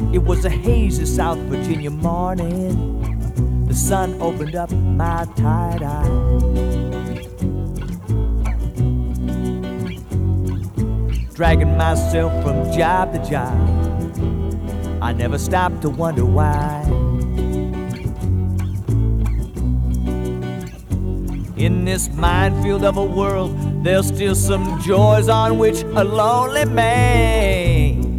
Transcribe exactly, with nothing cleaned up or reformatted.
It was a hazy South Virginia morning. The sun opened up my tired eye. Dragging myself from job to job, I never stopped to wonder why. In this minefield of a world, there's still some joys on which a lonely man